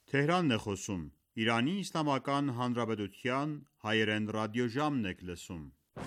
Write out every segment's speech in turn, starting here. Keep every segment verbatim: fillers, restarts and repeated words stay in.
Թեհրանն է խոսում, Իրանի Իսլամական Հանրապետության հայերեն ռադիոժամն եք լսում: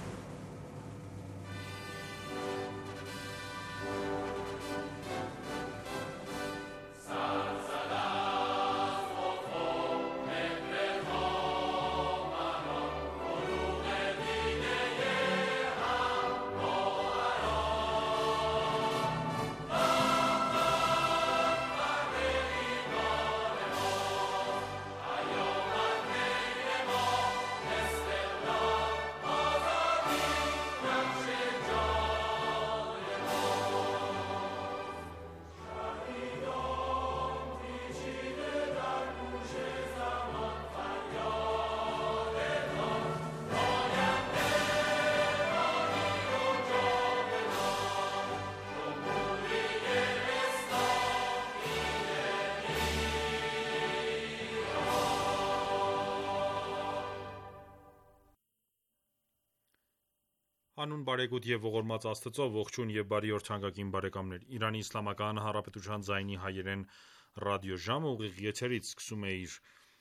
Հանուն բարեգութ և ողորմած Աստծո, ողջույն և բարի օր թանկագին բարեկամներ: Իրանի Իսլամական Հանրապետության ձայնի հայերեն ռադիոժամը ուղիղ եթերից սկսում է իր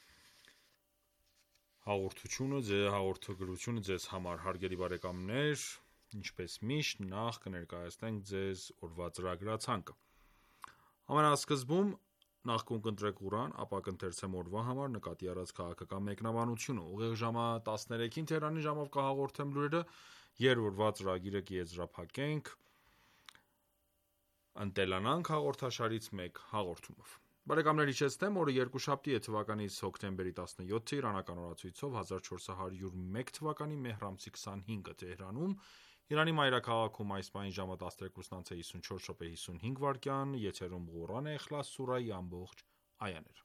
հաղորդությունը, հաղորդագրությունը ձեզ համար: Հարգելի բարեկամներ, ինչպես միշտ, նախ կներկայացնենք ձեզ օրվա ծրագրացանկը: Ամենասկզբում նախքուն կընտրեք Ղուրան, ապա կընթերցեմ օրվա համար նկատի առած քաղաքական մեկնաբանությունը: Ուղիղ ժամը տասներեքին Թեհրանի ժամով կհաղորդեմ լուրերը և օրվա ծրագիրը կեզրափակենք «Ընտելանանք» հաղորդաշարից մեկ հաղորդումով: Բարեկամներ հիշեցնեմ, օրը երկուշաբթի է, թվականի հոկտեմբերի տասնյոթը, իրանական օրացույցով հազար չորս հարյուր մեկ թվականի մեհր ամսի քսանհինգը: Թեհրանում, Իրանի մայրաքաղաքում այս պահին ժամը տասներկուսն անց է հիսունչորս րոպե հիսունհինգ վայրկյան: Եթերում Ղուրան Էխլաս սուրահի ամբողջ այաներ: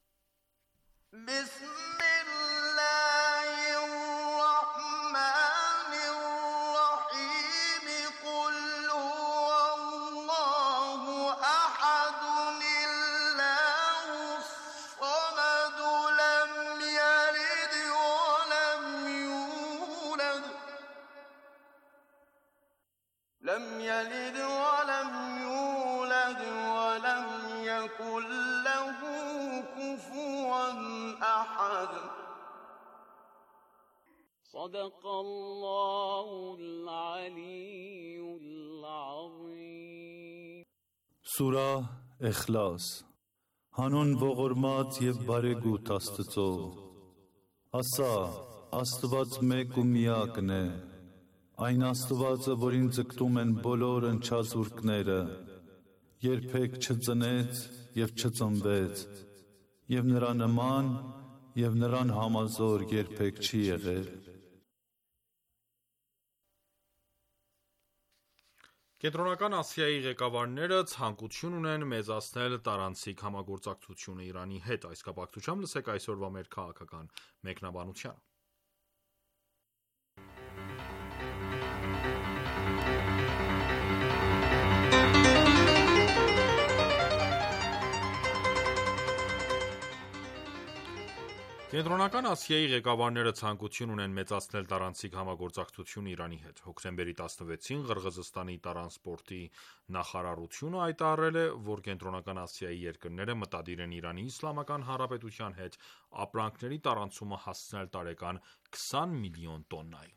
Սուրահ Էխլաս Հանուն ողորմած և բարեգութ Աստծո: Ասա, Աստված մեկ ու միակն է: Այն Աստվածը, որին ձգտում են բոլոր ընչազուրկները: Երբեք չծնեց և չծնվեց: Եվ նրա նման և նրան համազոր երբեք չի եղել: Կենտրոնական Ասիայի ղեկավարները ցանկություն ունեն մեծացնել տարանցիկ համագործակցությունը Իրանի հետ: Այս կապակցությամբ լսեք այսօրվա մեր քաղաքական մեկնաբանությանը: Կենտրոնական Ասիայի ղեկավարները ցանկություն ունեն մեծացնել տարանցիկ համագործակցությունը Իրանի հետ: Հոկտեմբերի տասնվեցին Ղրղզստանի տրանսպորտի նախարարությունը հայտարարել է, որ Կենտրոնական Ասիայի երկրները մտադիր են Իրանի Իսլամական Հանրապետության հետ ապրանքների տարանցումը հասցնել տարեկան քսան միլիոն տոննայի: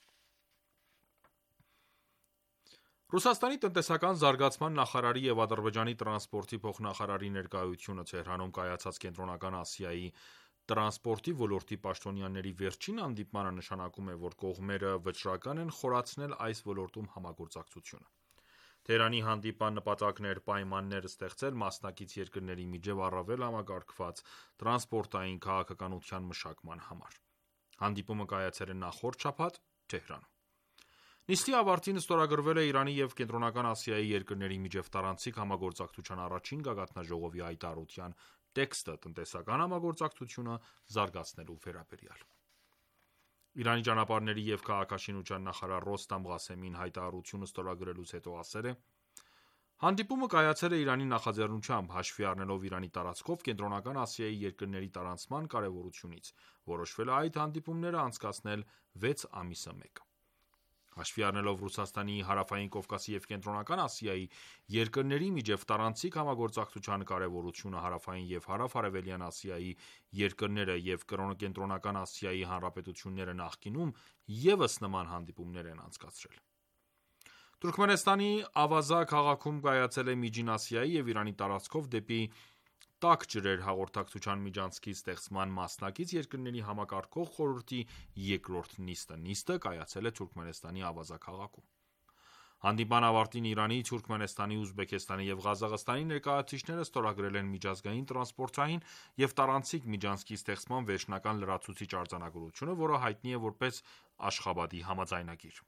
Ռուսաստանի տնտեսական զարգացման նախարարի և Ադրբեջանի տրանսպորտի փոխնախարարի ներկայությունը Թեհրանում կայացած Կենտրոնական Ասիայի տրանսպորտի ոլորտի պաշտոնյաների վերջին հանդիպմանը նշանակում է, որ կողմերը վճռական են խորացնել այս ոլորտում համագործակցությունը: Թեհրանի հանդիպման նպատակն էր պայմաններ ստեղծել մասնակից երկրների միջև առավել համակարգված տրանսպորտային քաղաքականության մշակման համար: Հանդիպումը կայացել է նախորդ շաբաթ Թեհրանում: Նիստի ավարտին ստորագրվել է Իրանի և Կենտրոնական Ասիայի երկրների միջև տարանցիկ համագործակցության առաջին գագաթնաժողովի հայտարարության տեքստը՝ տնտեսական համագործակցությունը զարգացնելու վերաբերյալ: Իրանի ճանապարհների և քաղաքաշինության նախարար Ռոստամ Ղասեմին հայտարարությունը ստորագրելուց հետո ասել է. «Հանդիպումը կայացել է Իրանի նախաձեռնությամբ՝ հաշվի առնելով Իրանի տարածքով Կենտրոնական Ասիայի երկրների տարանցման կարևորությունից, որոշվել է այդ հանդիպումները անցկացնել վեց ամիսը մեկ»: Հաշվի առնելով Ռուսաստանի, Հարավային Կովկասի և Կենտրոնական Ասիայի երկրների միջև տարանցիկ համագործակցության կարևորությունը Հարավային և Հարավ-Արևելյան Ասիայի երկրները և Կենտրոնական Ասիայի հանրապետությունները նախկինում ևս նման հանդիպումներ են անցկացրել։ Թուրքմենստանի Ավազա քաղաքում կայացել է Միջին Ասիայի և Իրանի տարածքով դեպի տաք ջրեր հաղորդակցության միջանցքի ստեղծման մասնակից երկրների համակարգող խորհրդի երկրորդ նիստը։ Նիստը կայացել է Թուրքմենստանի Ավազա քաղաքում։ Հանդիպման ավարտին Իրանի, Թուրքմենստանի, Ուզբեկստանի և Ղազախստանի ներկայացուցիչները ստորագրել են միջազգային տրանսպորտային և տարանցիկ միջանցքի ստեղծման վերջնական լրացուցիչ արձանագրությունը, որը հայտնի է որպես Աշխաբադի համաձայնագիր։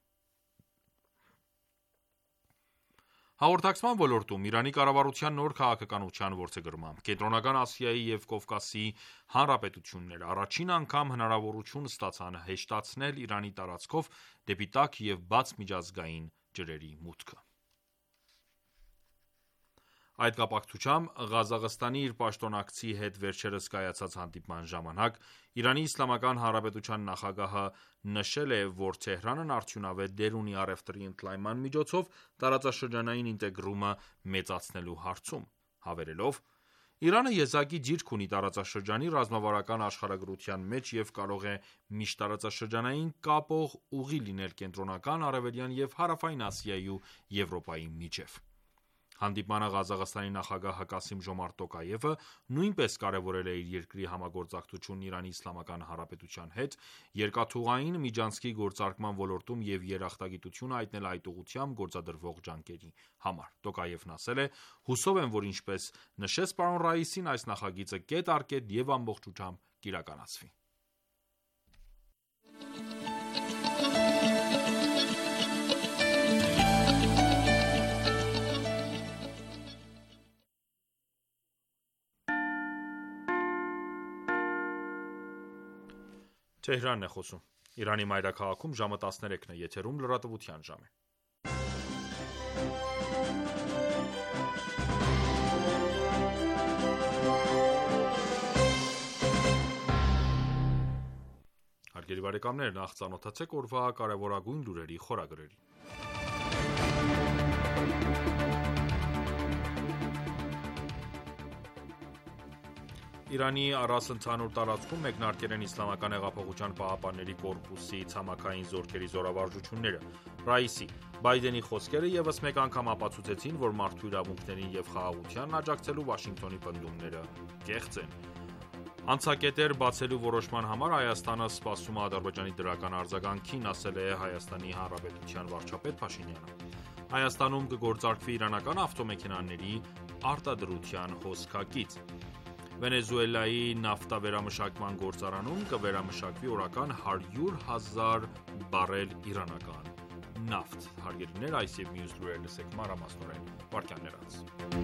Հաղորդակցման ոլորտում Իրանի կառավարության նոր քաղաքականության որդեգրմամբ Կենտրոնական Ասիայի և Կովկասի հանրապետությունները առաջին անգամ հնարավորություն ստացան հեշտացնել Իրանի տարածքով դեպի տաք և բաց միջազգային ջրերի մուտքը։ Այդ կապակցությամբ Ղազախստանի իր պաշտոնակցի հետ վերջերս կայացած հանդիպման ժամանակ Իրանի Իսլամական Հանրապետության նախագահը նշել է, որ Թեհրանն արդյունավետ դեր ունի առևտրի ընդլայնման միջոցով տարածաշրջանային ինտեգրումը մեծացնելու հարցում, հավելելով. «Իրանը եզակի դիրք ունի տարածաշրջանի ռազմավարական աշխարհագրության մեջ և կարող է միջտարածաշրջանային կապող ուղի լինել Կենտրոնական, Արևելյան և Հարավային Ասիայի ու Եվրոպայի միջև»։ Հանդիպմանը Ղազախստանի նախագահ Կասիմ Ժոմարտ Տոկաևը նույնպես կարևորել է իր երկրի համագործակցությունն Իրանի Իսլամական Հանրապետության հետ երկաթուղային միջանցքի գործարկման ոլորտում և երախտագիտություն հայտնել այդ ուղղությամբ գործադրվող ջանքերի համար։ Տոկաևն ասել է. «Հուսով եմ, որ ինչպես նշեց պարոն Ռայիսին, այս նախագիծը կետ առ կետ և ամբողջությամբ կիրականացվի»։ Իրանի մայրաքաղաքում ժամը տասներեքն է, եթերում լրատվության ժամ է։ Հարգելի բարեկամներ, նախ ծանոթացեք օրվա կարևորագույն լուրերի խորագրերին։ Իրանի առանց-ընդհանուր տարածքում մեկնարկել են Իսլամական հեղափոխության պահապանների կորպուսի ցամաքային զորքերի զորավարժությունները։ Ռայիսի, Բայդենի խոսքերը ևս մեկ անգամ ապացուցեցին, որ մարդու իրավունքներին և խաղաղությանն աջակցելու Վաշինգտոնի պնդումները կեղծ են։ Անցակետեր բացելու որոշման համար Հայաստանը սպասում է Ադրբեջանի դրական արձագանքին, ասել է Հայաստանի Հանրապետության վարչապետ Փաշինյանը։ Հայաստանում կգործարկվի իրանական ավտոմեքենաների արտադրության հոսքագիծ։ Վենեսուելայի նավթավերամշակման գործարանում կվերամշակվի օրական հարյուր հազար բարել իրանական նավթ։ Հարգելիներ, այս և մյուս լուրեր լսեք մանրամասնորեն վայրկյաններ անց։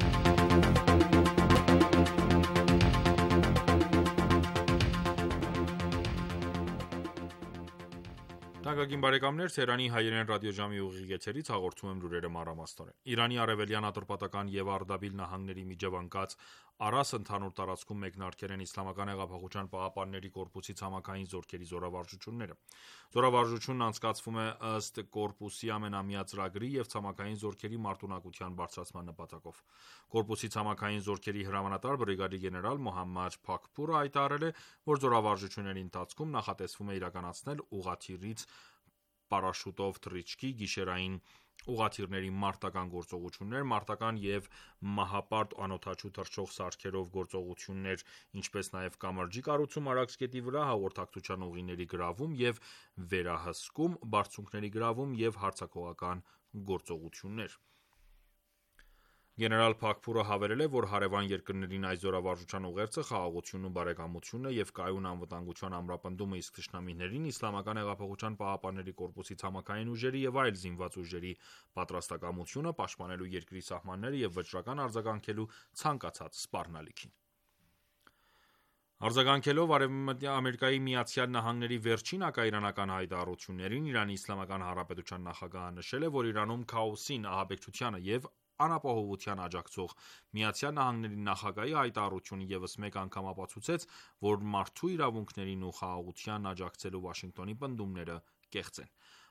Թանկագին բարեկամներ, Թեհրանի հայերեն ռադիոժամի ուղիղ եթերից հաղորդում եմ լուրերը մանրամասնորեն։ Իրանի արևելյան Ատրպատական և Արդաբիլ նահանգների միջև ընկած առանց-ընդհանուր տարածքում մեկնարկել են Իսլամական հեղափոխության պահապանների կորպուսի ցամաքային զորքերի զորավարժությունները։ Զորավարժությունն անցկացվում է ըստ կորպուսի ամենամյա ծրագրի և ցամաքային զորքերի մարտունակության բարձրացման նպատակով։ Կորպուսի ցամաքային զորքերի հրամանատար բրիգադի գեներալ Մոհամմադ Փաքփուրը հայտարարել է, որ զորավարժությունների ընթացքում նախատեսվում է իրականացնել ուղղաթիռից պարաշուտով թռիչքի, գիշերային ուղղաթիռների մարտական գործողություններ, մարտական և մահապարտ անօդաչու թռչող սարքերով գործողություններ, ինչպես նաև կամրջի կառուցում Արաքսգետի վրա, հաղորդակցության ուղիների գրավում և վերահսկում, բարձունքների գրավում և հարձակողական գործողություններ։ Գեներալ Փաքփուրը հավելել է, որ հարևան երկրներին այս զորավարժության ուղերձը խաղաղությունն ու բարեկամությունն է և կայուն անվտանգության ամրապնդումը, իսկ թշնամիներին Իսլամական հեղափոխության պահապանների կորպուսի ցամաքային ուժերի և այլ զինված ուժերի պատրաստակամությունը պաշտպանելու երկրի սահմանները և վճռական արձագանքելու ցանկացած սպառնալիքին։ Արձագանքելով Ամերիկայի Միացյալ Նահանգների վերջին հակաիրանական հայտարարություններին, Իրանի Իսլամական Հանրապետության նախագահը նշել է, որ Իրանում քաոսին, ահաբեկչությանը և անապահովությանը աջակցող ԱՄՆ նախագահի հայտարարությունը ևս մեկ անգամ ապացուցեց, որ մարդու իրավունքներին ու խաղաղությանն աջակցելու Վաշինգտոնի պնդումները կեղծ են։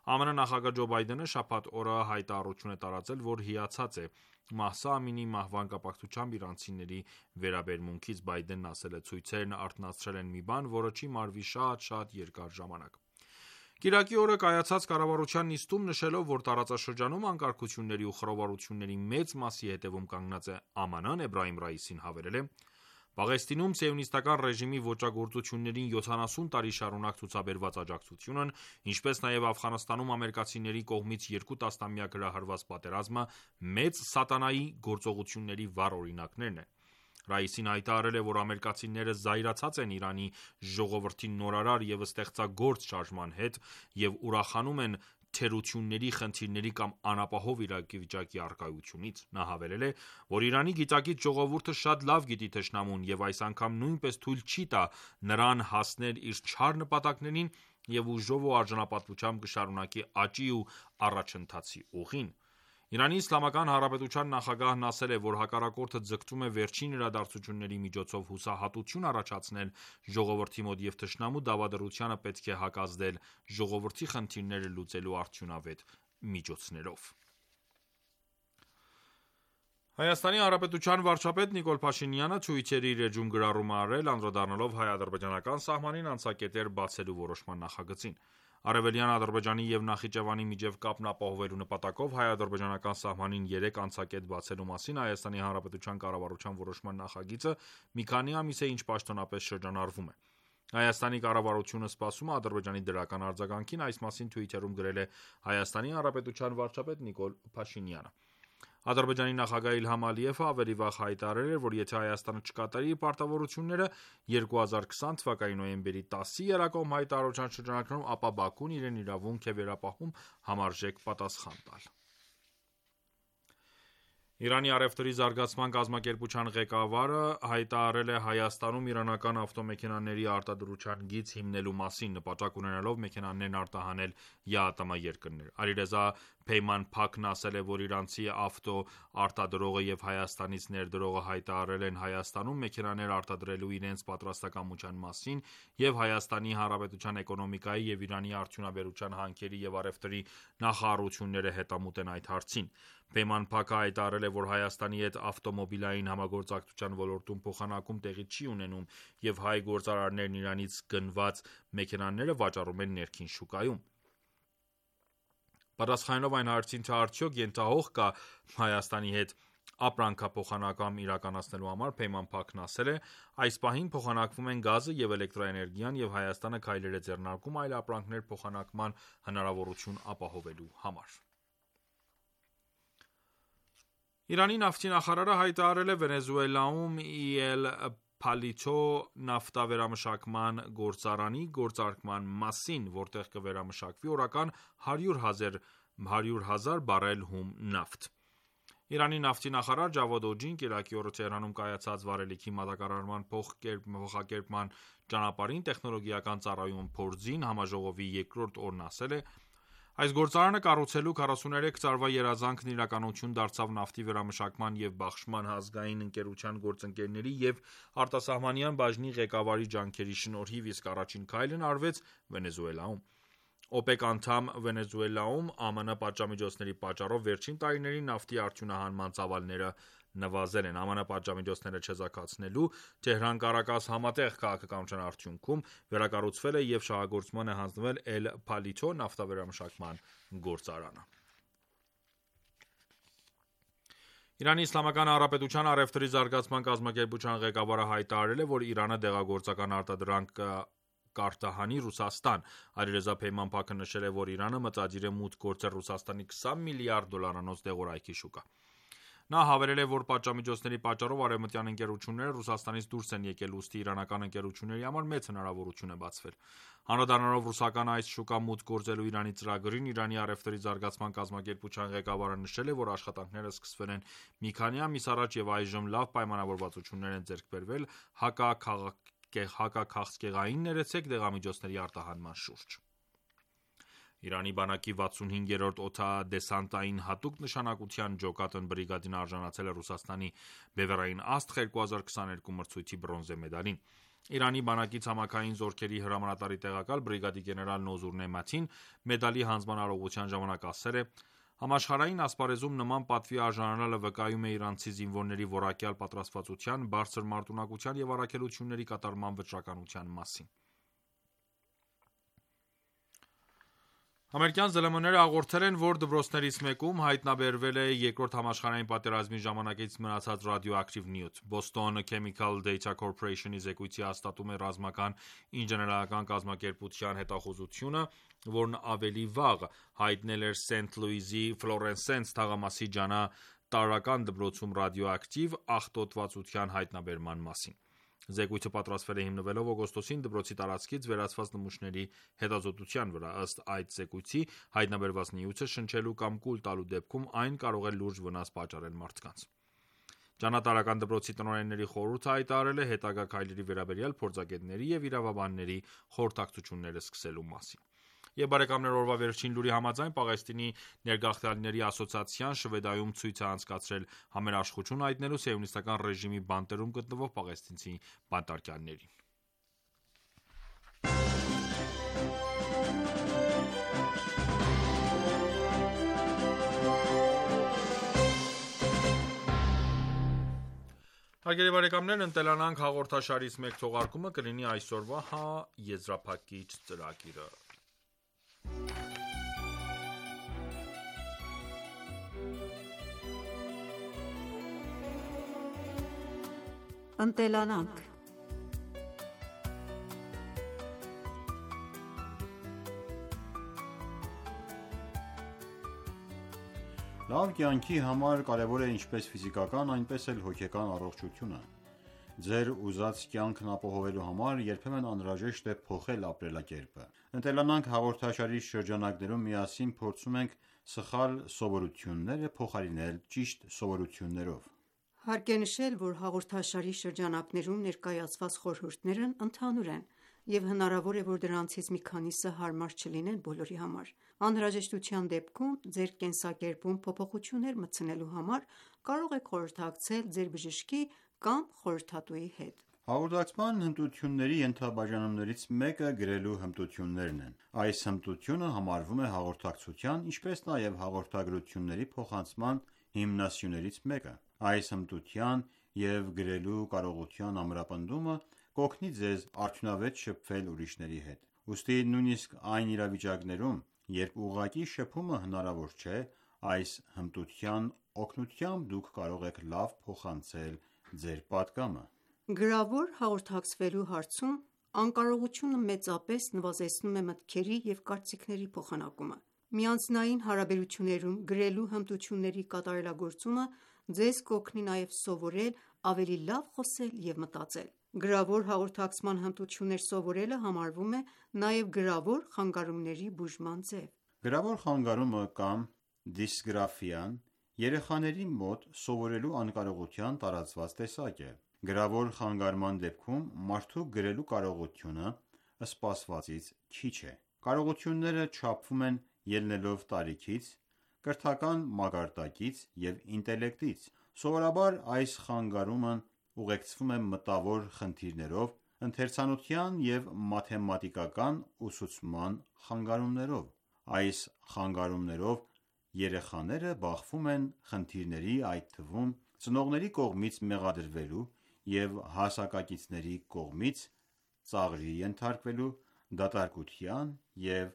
ԱՄՆ նախագահ Ջո Բայդենը շաբաթ օրը հայտարարություն է տարածել, որ հիացած է Մահսա Ամինի մահվան կապակցությամբ իրանցիների վերաբերմունքից։ Բայդենն ասել է. ցույցերն արթնացրել են մի բան, որը չի մարվի շատ-շատ երկար ժամանակ։ Կիրակի օրը կայացած կառավարության նիստում նշելով, որ տարածաշրջանում անկարգությունների ու խռովարությունների մեծ մասի հետևում կանգնած է ԱՄՆ-ն, Էբրահիմ Ռայիսին հավելել է. Պաղեստինում սիոնիստական ռեժիմի ոճրագործություններին յոթանասուն տարի շարունակ ցուցաբերված աջակցությունն, ինչպես նաև Աֆղանստանում ամերիկացիների կողմից երկու տասնամյակ հրահրված պատերազմը մեծ սատանայի գործողությունների վառ օրինակներն են։ Ռայիսին հայտարարել է, որ ամերիկացիները զայրացած են Իրանի ժողովրդի նորարար և ստեղծագործ շարժման հետ և ուրախանում են թերությունների, խնդիրների կամ անապահով իրավիճակի առկայությունից։ Նա հավելել է, որ Իրանի գիտակից ժողովուրդը շատ լավ գիտի թշնամուն և այս անգամ նույնպես թույլ չի տա նրան հասնել իր չար նպատակներին և ուժով ու արժանապատվությամբ կշարունակի աճի ու առաջընթացի ուղին։ Իրանի Իսլամական Հանրապետության նախագահն ասել է, որ հակառակորդը ձգտում է վերջին իրադարձությունների միջոցով հուսահատություն առաջացնել ժողովրդի մոտ և թշնամու դավադրությանը պետք է հակազդել ժողովրդի խնդիրները լուծելու արդյունավետ միջոցներով։ Հայաստանի Հանրապետության վարչապետ Նիկոլ Փաշինյանը Twitter-ի իր էջում գրառում է արել, անդրադառնալով հայ-ադրբեջանական սահմանին անցակետեր բացելու որոշման նախագծին։ Արևելյան Ադրբեջանի և Նախիջևանի միջև կապն ապահովելու նպատակով հայ-ադրբեջանական սահմանին երեք անցակետ բացելու մասին Հայաստանի Հանրապետության կառավարության որոշման նախագիծը մի քանի ամիս է ինչ պաշտոնապես շրջանառվում է։ Հայաստանի կառավարությունը սպասում է Ադրբեջանի դրական արձագանքին, այս մասին Twitter-ում գրել է Հայաստանի Հանրապետության վարչապետ Նիկոլ Փաշինյանը։ Ադրբեջանի նախագահ Իլհամ Ալիևը ավելի վաղ հայտարարել էր, որ եթե Հայաստանը չկատարի իր պարտավորությունները երկու հազար քսան թվականի նոյեմբերի տասի եռակողմ հայտարարության շրջանակներում, ապա Բաքուն իրեն իրավունք է վերապահում համարժեք պատասխան տալ։ Իրանի առևտրի զարգացման կազմակերպության ղեկավարը հայտարարել է Հայաստանում իրանական ավտոմեքենաների արտադրության գիծ հիմնելու մասին, նպատակ ունենալով մեքենաներն արտահանել ԵԱՏՄ երկրներ։ Ալիրեզա Փեյմանփաքն ասել է, որ իրանցի ավտո արտադրողը և Հայաստանից ներդրողը հայտարարել են Հայաստանում մեքենաներ արտադրելու իրենց պատրաստակամության մասին և Հայաստանի Հանրապետության էկոնոմիկայի և Իրանի արդյունաբերության հանքերի և առևտրի նախարարությունները հետամուտ են այդ հարցին։ Փեյմանփաքը հայտարարել է, որ Հայաստանի հետ ավտոմոբիլային համագործակցության ոլորտում փոխանակում տեղի չի ունենում և հայ գործարարներն Իրանից գնված մեքենաները վաճառում են ներքին շուկայում։ Պատասխանելով այն հարցին, թե արդյոք ենթահող կա Հայաստանի հետ ապրանքափոխանակում իրականացնելու համար, Փեյմանփաքն ասել է. այս պահին փոխանակվում են գազը և էլեկտրաէներգիան և Հայաստանը քայլեր է ձեռնարկում այլ ապրանքներ փոխանակման հնարավորություն ապահովելու համար։ Իրանի նավթի նախարարը հայտարարել է Վենեսուելայում ի էլ Փալիթո նավթավերամշակման գործարանի գործարկման մասին, որտեղ կվերամշակվի օրական հարյուր հազար բարել հում նավթ։ Իրանի նավթի նախարար Ջավադ Օջին կիրակի օրը Թեհրանում կայացած վառելիքի մատակարարման փոխակերպման ճանապարհին տեխնոլոգիական ծառայում փորձին համաժողովի երկրորդ օրն ասել է. Այս գործարանը կառուցելու քառասուներեք տարվա երազանքն իրականություն դարձավ նավթի վերամշակման և բաշխման ազգային ընկերության գործընկերների և արտասահմանյան բաժնի ղեկավարի ջանքերի շնորհիվ, իսկ առաջին քայլն արվեց Վենեսուելայում։ ՕՊԵԿ անդամ Վենեսուելայում ԱՄՆ պատժամիջոցների պատճառով վերջին տարիներին նավթի արդյունահանման ծավալները նվազել են։ ԱՄՆ պատժամիջոցները չեզոքացնելու Թեհրան-Կարակաս համատեղ քաղաքականության արդյունքում վերակառուցվել է և շահագործման է հանձնվել Էլ Փալիթո նավթավերամշակման գործարանը։ Իրանի Իսլամական Հանրապետության առևտրի զարգացման կազմակերպության ղեկավարը հայտարարել է, որ Իրանը դեղագործական արտադրանք կարտահանի Ռուսաստան։ Ալիրեզա Փեյմանփաքը նշել է, որ Իրանը մտադիր է մուտք գործել Ռուսաստանի քսան միլիարդ դոլարանոց դեղորայքի շուկա։ Նա հավելել է, որ պատժամիջոցների պատճառով արևմտյան ընկերությունները Ռուսաստանից դուրս են եկել, ուստի իրանական ընկերությունների համար մեծ հնարավորություն է բացվել։ Անդրադառնալով ռուսական այս շուկա մուտք գործելու Իրանի ծրագրին, Իրանի առևտրի զարգացման կազմակերպության ղեկավարը նշել է, որ աշխատանքները սկսվել են մի քանի ամիս առաջ և այժմ լավ պայմանավորվածություններ են ձեռք բերվել հակաքաղցկեղային ներեցեք դեղամիջոցների արտահանման շուրջ։ Իրանի բանակի վաթսունհինգերորդ օդադեսանտային հատուկ նշանակության ջոկատն բրիգադին արժանացել է Ռուսաստանի Բևեռային Աստղ երկու հազար քսաներկու մրցույթի բրոնզե մեդալին։ Իրանի բանակի ցամաքային զորքերի հրամանատարի տեղակալ բրիգադի գեներալ Նոզուր Նեմաթին մեդալի հանձնման արարողության ժամանակ ասել է. «Համաշխարհային ասպարեզում նման պատվի արժանանալը վկայում է իրանցի զինվորների որակյալ պատրաստվածության, բարձր մարտունակության և առաքելությունների կատարման վճռականության մասին»։ Ամերիկյան ԶԼՄ-ները հաղորդել են, որ դպրոցներից մեկում հայտնաբերվել է Երկրորդ համաշխարհային պատերազմի ժամանակից մնացած ռադիոակտիվ նյութ։ Boston Chemical Data Corporation-ի զեկույցը հաստատում է ռազմական ինժեներական կազմակերպության հետախուզությունը, որն ավելի վաղ հայտնել էր Սենթ Լուիսի Ֆլորենսենս թաղամասի ջանատարական դպրոցում ռադիոակտիվ աղտոտվածության հայտնաբերման մասին։ Զեկույցը պատրաստվել է հիմնվելով օգոստոսին դպրոցի տարածքից վերացված նմուշների հետազոտության վրա։ Ըստ այդ զեկույցի, հայտնաբերված նյութը շնչելու կամ կուլ տալու դեպքում այն կարող է լուրջ վնաս պատճառել մարդկանց։ Ջանատարական դպրոցի տնօրենների խորհուրդը հայտարարել է հետագա քայլերի վերաբերյալ փորձագետների և իրավաբանների խորհրդակցություններ սկսելու մասին։ Եվ բարեկամներ, օրվա վերջին լուրի համաձայն Պաղեստինի ներգաղթյալների ասոցիացիան Շվեդայում ցույց է անցկացրել համերաշխություն հայտնելու սիոնիստական ռեժիմի բանտերում գտնվող պաղեստինցի բանտարկյալներին։ Հարգելի բարեկամներ, «Ընտելանանք» հաղորդաշարից մեկ թողարկումը կլինի այսօրվա եզրափակիչ ծրագիրը։ Ընտելանանք Լավ կյանքի համար կարևոր է ինչպես ֆիզիկական, այնպես էլ հոգեկան առողջությունը։ Ձեր ուզած կյանքն ապահովելու համար երբեմն անհրաժեշտ է փոխել ապրելակերպը։ «Ընտելանանք» հաղորդաշարի շրջանակներում միասին փորձում ենք սխալ սովորությունները փոխարինել ճիշտ սովորություններով։ Հարկ է նշել, որ հաղորդաշարի շրջանակներում ներկայացված խորհուրդներն ընդհանուր են, և հնարավոր է, որ դրանցից մի քանիսը հարմար չլինեն բոլորի համար։ Անհրաժեշտության դեպքում ձեր կենսակերպում փոփոխություններ մտցնելու համար կարող եք խորհրդակցել ձեր բժշկի կամ խորհրդատուի հետ։ Հաղորդակցման հմտությունների ենթաբաժանումներից մեկը գրելու հմտություններն են։ Այս հմտությունը համարվում է հաղորդակցության, ինչպես նաև հաղորդագրությունների փոխանցման հիմնասյուներից մեկը։ Այս հմտության և գրելու կարողության ամրապնդումը կօգնի ձեզ արդյունավետ շփվել ուրիշների հետ։ Ուստի նույնիսկ այն իրավիճակներում, երբ ուղղակի շփումը հնարավոր չէ, այս հմտության օգնությամբ դուք կարող եք լավ փոխանցել ձեր պատգամը։ Գրավոր հաղորդակցվելու հարցում անկարողությունը մեծապես նվազեցնում է մտքերի և կարծիքների փոխանակումը։ Միանձնային հարաբերություններում գրելու հմտությունների կատարելագործումը ձեզ կօգնի նաև սովորել ավելի լավ խոսել և մտածել։ Գրավոր հաղորդակցման հմտություններ սովորելը համարվում է նաև գրավոր խանգարումների բուժման ձև։ Գրավոր խանգարումը կամ դիսգրաֆիան երեխաների մոտ սովորելու անկարողության տարածված տեսակ է։ Գրավոր խանգարման դեպքում մարդու գրելու կարողությունը սպասվածից քիչ է։ Կարողությունները չափվում են ելնելով տարիքից, կրթական մակարդակից և ինտելեկտից։ Սովորաբար այս խանգարումն ուղեկցվում է մտավոր խնդիրներով, ընթերցանության և մաթեմատիկական ուսուցման խանգարումներով։ Այս խանգարումներով երեխաները բախվում են խնդիրների, այդ թվում ծնողների կողմից մեղադրվելու և հասակակիցների կողմից ծաղրի ենթարկվելու, դատարկության և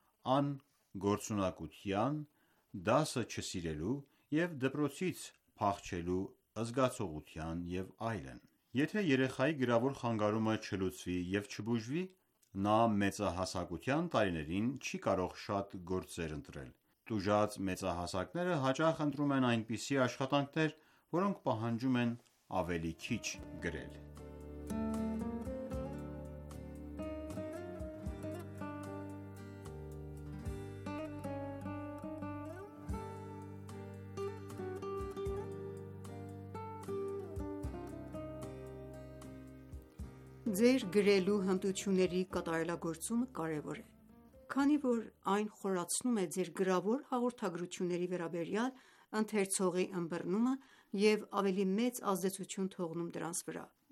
անգործունակության, դասը չսիրելու և դպրոցից փախչելու զգացողության և այլն։ Եթե երեխայի գրավոր խանգարումը չլուծվի և չբուժվի, նա մեծահասակության տարիներին չի կարող շատ գործեր ընտրել։ Տուժած մեծահասակները հաճախ ընտրում են այնպիսի աշխատանքներ, որոնք պահանջում են ավելի քիչ գրել։ Ձեր գրելու հմտությունների կատարելագործումը կարևոր է, քանի որ այն խորացնում է ձեր գրավոր հաղորդագրությունների վերաբերյալ ընթերցողի ըմբռնումը և ավելի մեծ ազդեցություն թողնում դրանց վրա։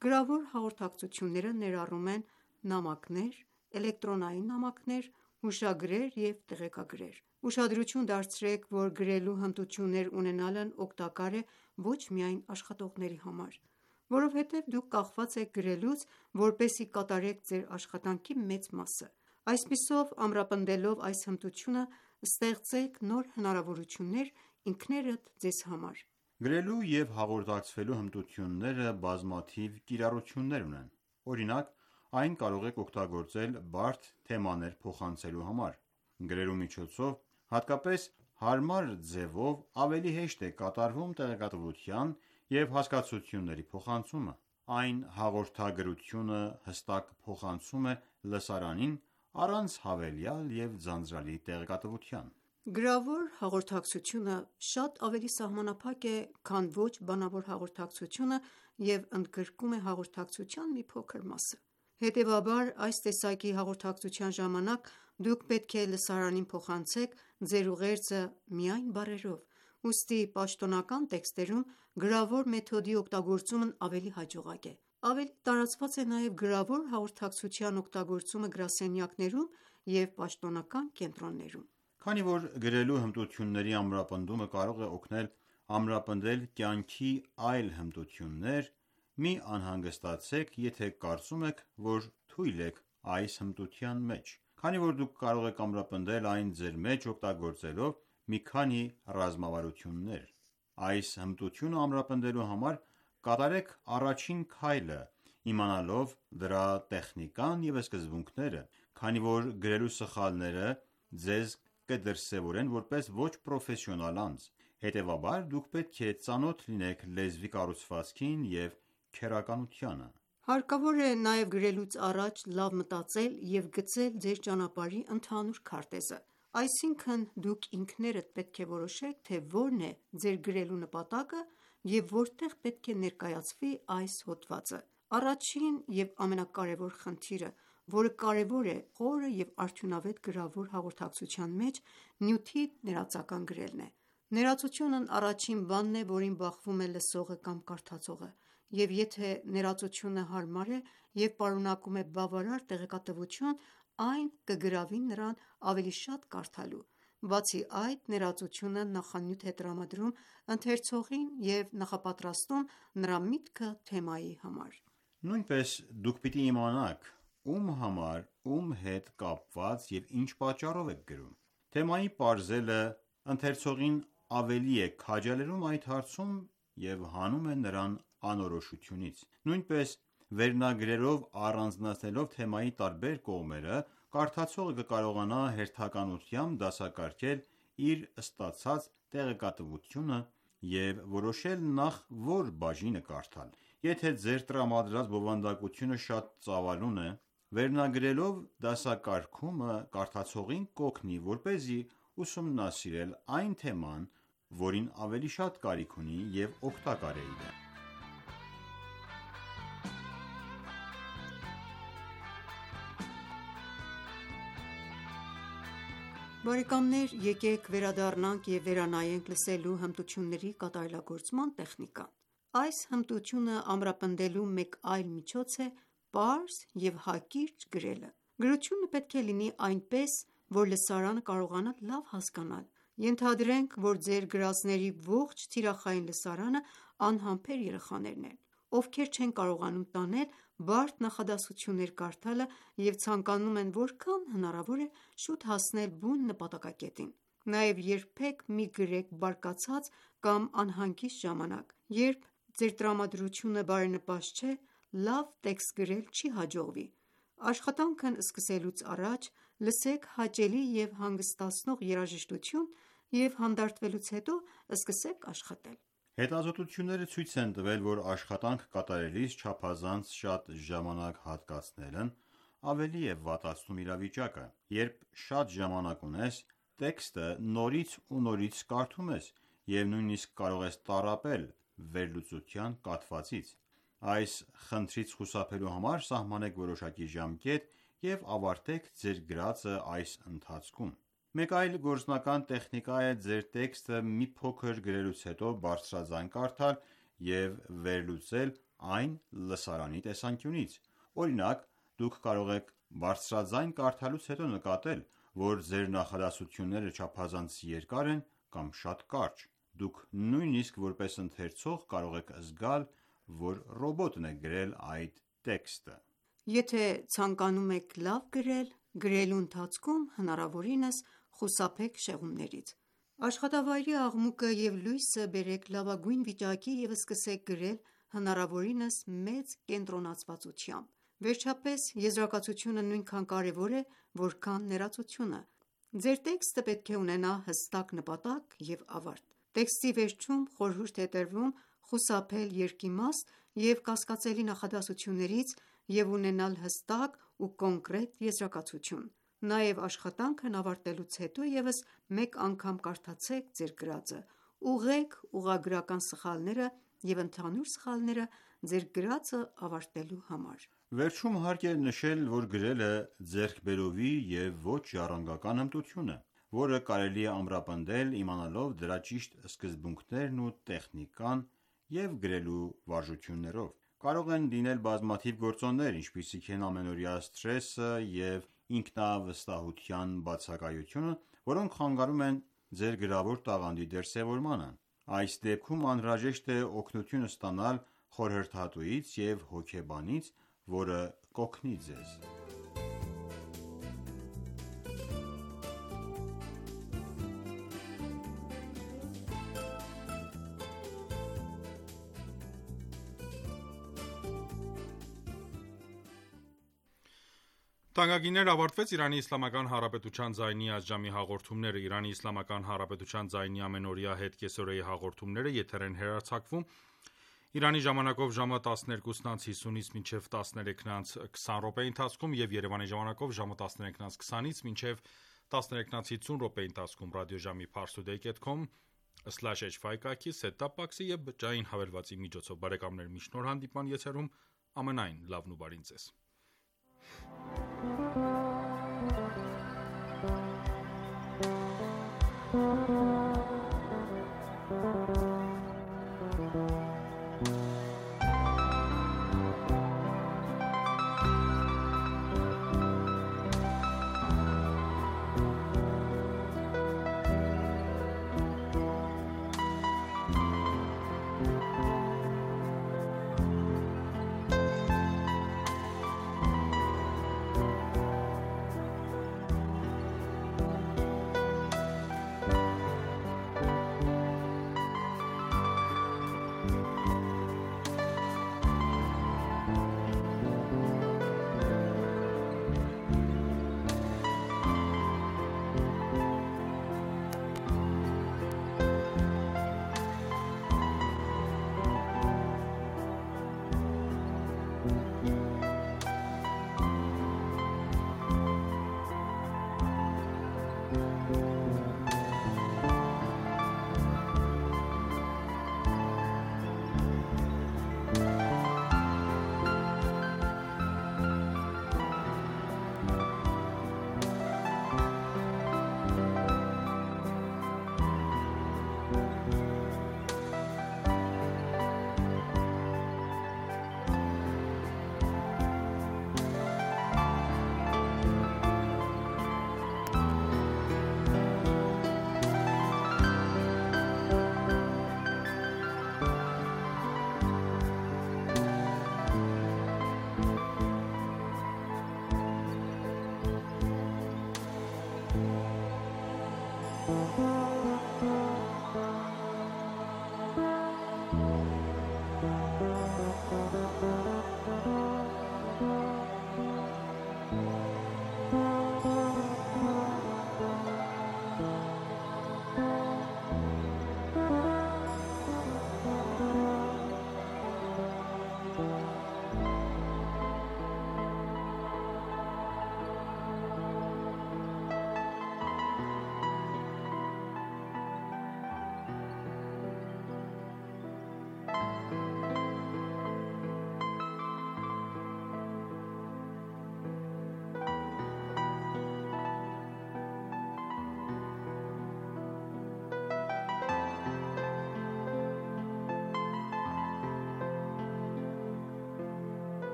Գրավոր հաղորդակցությունները ներառում են նամակներ, էլեկտրոնային նամակներ, հուշագրեր և տեղեկագրեր: Ուշադրություն դարձրեք, որ գրելու հմտություններ ունենալն օգտակար է ոչ միայն աշխատողների համար, որովհետև դուք կախված եք գրելուց, որպեսզի կատարեք ձեր աշխատանքի մեծ մասը: Այսպիսով, ամրապնդելով այս հմտությունը, ստեղծեք նոր հնարավորություններ ինքներդ ձեզ համար: Գրելու և հաղորդակցվելու հմտությունները բազմաթիվ կիրառություններ ունեն: Օրինակ, այն կարող եք օգտագործել բարդ թեմաներ փոխանցելու համար: Գրելու միջոցով, հատկապես հարմար ձևով, ավելի հեշտ է կատարվում տեղեկատվության և հասկացությունների փոխանցումը: Այն հաղորդագրությունը հստակ փոխանցում է լսարանին առանց հավելյալ և ձանձրալի տեղեկատվության: Գրավոր հաղորդակցությունը շատ ավելի սահմանափակ է, քան ոչ բանավոր հաղորդակցությունը և ընդգրկում է հաղորդակցության մի փոքր մասը: Հետևաբար, այս տեսակի հաղորդակցության ժամանակ դուք պետք է լսարանին փոխանցեք ձեր ուղերձը միայն բառերով: Ուստի պաշտոնական տեքստերում գրավոր մեթոդի օգտագործումն ավելի հաջողակ է: Ավելի տարածված է նաև գրավոր հաղորդակցության օգտագործումը գրասենյակներում և պաշտոնական կենտրոններում: Քանի որ գրելու հմտությունների ամրապնդումը կարող է օգնել ամրապնդել կյանքի այլ հմտություններ, մի անհանգստացեք, եթե կարծում եք, որ թույլ եք այս հմտության մեջ, քանի որ դուք կարող եք ամրապնդել այն ձեր մեջ օգտագործելով մի քանի ռազմավարություններ: Այս հմտությունը ամրապնդելու համար կատարեք առաջին քայլը իմանալով դրա տեխնիկան և սկզբունքները, քանի որ գրելու սխալները ձեզ կդրսևորեն որպես ոչ պրոֆեսիոնալ անձ: Հետևաբար, դուք պետք է ծանոթ լինեք լեզվի կառուցվածքին և քերականությանը: Հարկավոր է նաև գրելուց առաջ լավ մտածել և գծել ձեր ճանապարհի ընդհանուր քարտեզը: Այսինքն դուք ինքներդ պետք է որոշեք, թե որն է ձեր գրելու նպատակը և որտեղ պետք է ներկայացվի այս հոդվածը: Առաջին և ամենակարևոր խնդիրը, որը կարևոր է խորը և արդյունավետ գրավոր հաղորդակցության մեջ, նյութի ներածական գրելն է: Ներածությունն առաջին բանն է, որին բախվում է լսողը կամ կարդացողը, և եթե ներածությունը հարմար է և պարունակում է բավարար տեղեկատվություն, այն կգրավի նրան ավելի շատ կարդալու: Բացի այդ, ներածությունը նախանյութ է տրամադրում ընթերցողին և նախապատրաստում նրա միտքը թեմայի համար: Նույնպես դուք պիտի իմանաք ում համար, ում հետ կապված և ինչ պատճառով եք գրում: Թեմայի պարզելը ընթերցողին ավելի է քաջալերում այդ հարցում և հանում է նրան անորոշությունից: Նույնպես վերնագրերով առանձնացնելով թեմայի տարբեր կողմերը, կարդացողը կկարողանա հերթականությամբ դասակարգել իր ստացած տեղեկատվությունը և որոշել նախ որ բաժինը կարդալ: Եթե ձեր տրամադրած բովանդակությունը շատ ծավալուն է, վերնագրերով դասակարգումը կարդացողին կօգնի, որպեսզի ուսումնասիրել այն թեման, որին ավելի շատ կարիք ունի և օգտակար է իրեն: Բարեկամներ եկեք վերադառնանք և վերանայենք լսելու հմտությունների կատարելագործման տեխնիկան: Այս հմտությունը ամրապնդելու մեկ այլ միջոց է պարզ և հակիրճ գրելը: Գրությունը պետք է լինի այնպես, որ լսարանը կարողանա լավ հասկանալ: Ենթադրենք, որ ձեր գրածների ողջ թիրախային լսարանը անհամբեր երեխաներն են, ովքեր չեն կարողանում տանել բարդ նախադասություններ կարդալը և ցանկանում են որքան հնարավոր է շուտ հասնել բուն նպատակակետին: Նաև երբեք մի գրեք բարկացած կամ անհանգիստ ժամանակ: Երբ ձեր տրամադրությունը բարենպաստ չէ, լավ տեքստ գրել չի հաջողվի: Աշխատանքն սկսելուց առաջ լսեք հաճելի և հանգստացնող երաժշտություն և հանդարտվելուց հետո սկսեք աշխատել: Հետազոտությունները ցույց են տվել, որ աշխատանք կատարելիս չափազանց շատ ժամանակ հատկացնելն ավելի է վատացնում իրավիճակը: Երբ շատ ժամանակ ունես, տեքստը նորից ու նորից կարդում ես և նույնիսկ կարող ես տառապել վերլուծության կաթվածից: Այս խնդրից խուսափելու համար սահմանեք որոշակի ժամկետ և ավարտեք ձեր գրածը այս ընթացքում: Մեկ այլ գործնական տեխնիկա է ձեր տեքստը մի փոքր գրելուց հետո բարձրաձայն կարդալ և վերլուծել այն լսարանի տեսանկյունից։ Օրինակ, դուք կարող եք բարձրաձայն կարդալուց հետո նկատել, որ ձեր նախադասությունները չափազանց երկար են կամ շատ կարճ։ Դուք նույնիսկ որպես ընթերցող կարող եք զգալ, որ ռոբոտն է գրել այդ տեքստը։ Եթե ցանկանում եք լավ գրել, գրելու ընթացքում հնարավորինս խուսափեք շեղումներից։ Աշխատավայրի աղմուկը և լույսը բերեք լավագույն վիճակի և սկսեք գրել հնարավորինս մեծ կենտրոնացվածությամբ։ Վերջապես, եզրակացությունը նույնքան կարևոր է, որքան ներածությունը։ Ձեր տեքստը պետք է ունենա հստակ նպատակ և ավարտ։ Տեքստի վերջում խորհուրդ է տրվում խուսափել երկիմաստ և կասկածելի նախադասություններից և ունենալ հստակ ու կոնկրետ եզրակացություն։ Նաև աշխատանքն ավարտելուց հետո ևս մեկ անգամ կարդացեք ձեր գրածը, ուղղեք ուղղագրական սխալները և ընդհանուր սխալները ձեր գրածը ավարտելու համար։ Վերջում հարկ է նշել, որ գրելը ձեռքբերովի և ոչ ժառանգական հմտություն է, որը կարելի է ամրապնդել իմանալով դրա ճիշտ սկզբունքներն ու տեխնիկան և գրելու վարժություններով։ Կարող են լինել բազմաթիվ գործոններ, ինչպիսիք են ամենօրյա սթրեսը և ինքնավստահության բացակայությունը, որոնք խանգարում են ձեր գրավոր տաղանդի դրսևորմանը։ Այս դեպքում անհրաժեշտ է օգնություն ստանալ խորհրդատուից և հոգեբանից, որը կօգնի ձեզ։ Թանկագիններ, ավարտվեց Իրանի Իսլամական Հանրապետության ձայնի այժմի հաղորդումները։ Իրանի Իսլամական Հանրապետության ձայնի ամենօրյա հետկեսօրեի հաղորդումները եթեր են հեռարձակվում Իրանի ժամանակով ժամը տասներկուսն անց հիսունից մինչև տասներեքն անց քսան րոպեի ընթացքում և Երևանի ժամանակով ժամը տասներեքն անց քսանից մինչև տասներեքն անց հիսուն րոպեի ընթացքում ռադիոժամի parstoday dot com slash h five կայքի set-top box-ի և բջջային հավելվածի միջոցով։ Բարեկամներ, մինչ նոր հանդիպման եթերում ամենայն լավն ու բարին ձեզ։